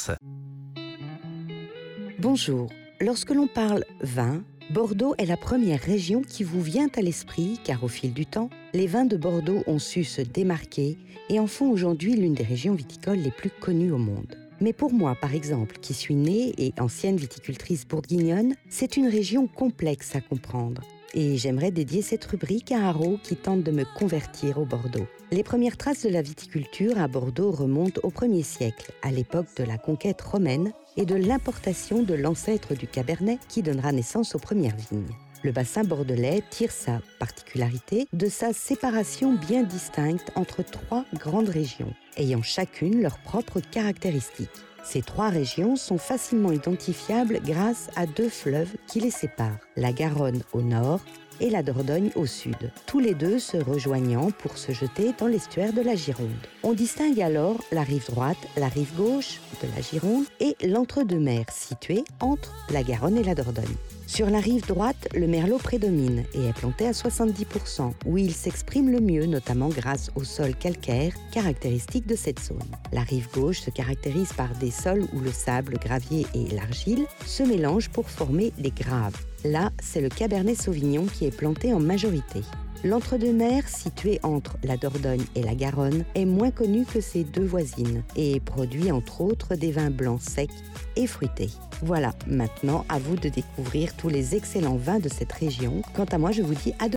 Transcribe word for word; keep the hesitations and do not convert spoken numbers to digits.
France. Bonjour. Lorsque l'on parle vin, Bordeaux est la première région qui vous vient à l'esprit car au fil du temps, les vins de Bordeaux ont su se démarquer et en font aujourd'hui l'une des régions viticoles les plus connues au monde. Mais pour moi, par exemple, qui suis née et ancienne viticultrice bourguignonne, c'est une région complexe à comprendre. Et j'aimerais dédier cette rubrique à Haro qui tente de me convertir au Bordeaux. Les premières traces de la viticulture à Bordeaux remontent au premier siècle, à l'époque de la conquête romaine et de l'importation de l'ancêtre du Cabernet qui donnera naissance aux premières vignes. Le bassin bordelais tire sa particularité de sa séparation bien distincte entre trois grandes régions, ayant chacune leurs propres caractéristiques. Ces trois régions sont facilement identifiables grâce à deux fleuves qui les séparent, la Garonne au nord et la Dordogne au sud, tous les deux se rejoignant pour se jeter dans l'estuaire de la Gironde. On distingue alors la rive droite, la rive gauche de la Gironde et l'entre-deux-mer situé entre la Garonne et la Dordogne. Sur la rive droite, le merlot prédomine et est planté à soixante-dix pour cent, où il s'exprime le mieux, notamment grâce au sol calcaire, caractéristique de cette zone. La rive gauche se caractérise par des sols où le sable, le gravier et l'argile se mélangent pour former les graves. Là, c'est le Cabernet Sauvignon qui est planté en majorité. L'entre-deux-mer, situé entre la Dordogne et la Garonne, est moins connu que ses deux voisines et produit entre autres des vins blancs secs et fruités. Voilà, maintenant à vous de découvrir tous les excellents vins de cette région. Quant à moi, je vous dis à demain.